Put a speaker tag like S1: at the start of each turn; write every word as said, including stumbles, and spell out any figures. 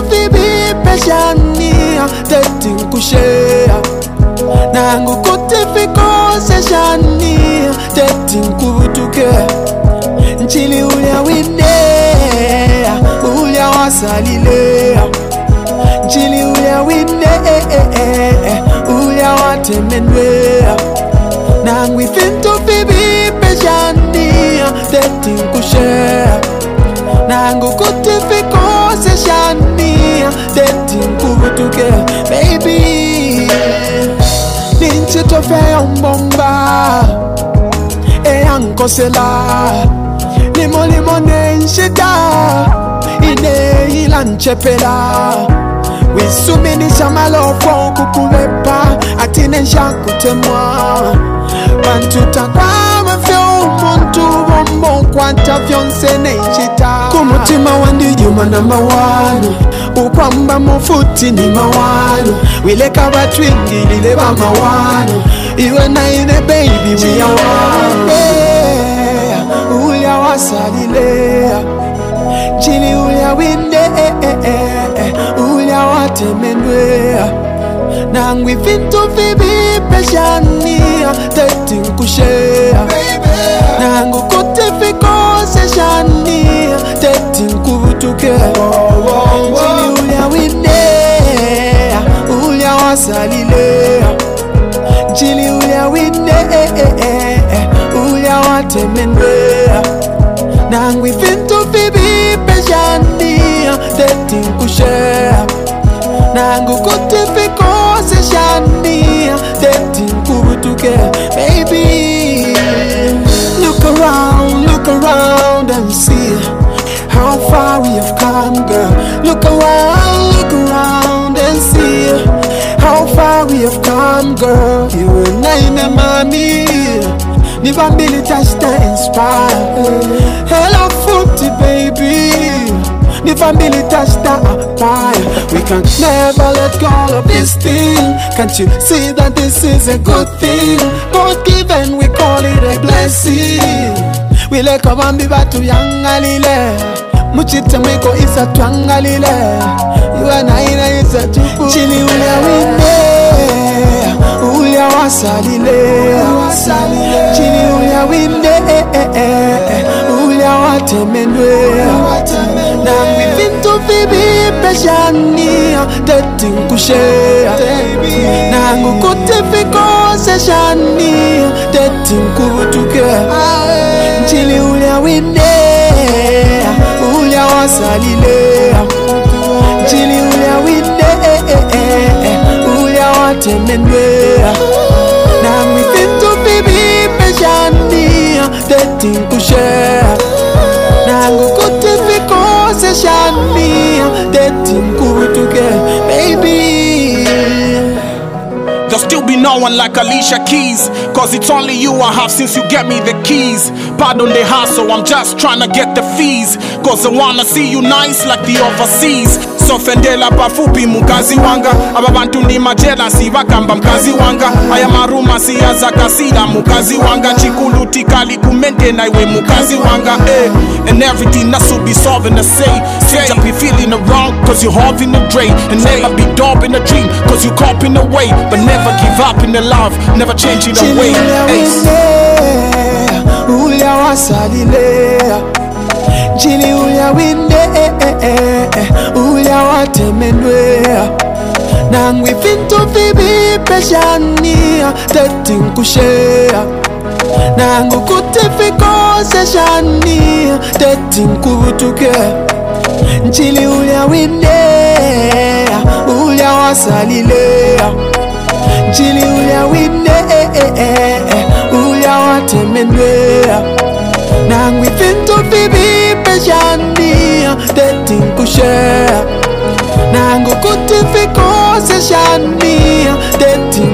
S1: fibi peshania Dating kushare Nangu kutifiko seshania Dating kubutuke Nchili ulia windea Ulia wasalilea Nchili ulia windea Ulia watemenwea Nangu ifintu fibi peshania Dating kushare Nangu kutifiko seshania Dating kubutuke Baby Ninchi tofea mbomba Eyanko sela Limo limo nenshita Ine ilanchepela Wisumini shamalofo kukulepa Atine shakutemwa Bantuta kwa mafyo Muntu wombo kwanta fyonse nenshita Kumutima wandi yuma number one Ukwamba mufuti ni mawano Wileka batwingi lile ba mawano Iwe na ine baby we are one yeah. Ulia wasalilea Chili ulia winde eh, eh, eh, eh. Ulia watemenwea Nangwi fintu fibi peshania Dating kushare Nangu kutifiko seshania Dating kubutuke Chili ulia windea Ulia wasalilea Chili ulia windea Ulia watemenwea Nangwi fintu fibi peshania Dating kushare Nangu kutifiko seshania Dating kubutuke Baby Look around, look around and see How far we have come, girl. Look around, look around and see How far we have come, girl. You and I and mommy Never been touched to inspire Hello footy baby Never been touched to acquire We can never let go of this thing Can't you see that this is a good thing God given we call it a blessing We let come and be back to yangalile Muchite mwiko isa twangalile You and I isa tupu Chili ulia winde Ulia wasalile Chili ulia winde Ulia watemenwe Nangwi fintu fibi peshania Dating kushare Nangu kutifiko seshania Dating kubutuke Chili ulia winde Ulia wasalilea Chili ulia winde Ulia watemenwea Nangwi fintu fibi peshania Dating kushare Nangu kutifiko seshania Dating kubutuke Baby
S2: There'll still be no one like Alicia Keys Cause it's only you I have since you get me the keys Pardon the hustle, I'm just trying to get the fees Cause I wanna see you nice like the overseas Sofendela pafupi mukazi wanga Ababantu ni majelasi bakamba mkazi wanga Aya maruma siyaza kasida mukazi wanga Chikuluti kali kumente na iwe mukazi wanga eh. And everything that's will be solving the say Say I be feeling around cause you're having a drain And never be dope in a dream cause you caught in the way But never give up in the love, never change it away
S1: Ulia wasalilea Chili ulia winde Ulia watemenwea Nangwi fintu fibi peshania Dating kushare Nangu kutifiko seshania Dating kubutuke Chili ulia winde Ulia wasalilea Chili ulia winde Ulia watemenwea Nangwi fintu fibi peshania Dating kushare Nangu kutifiko seshania Dating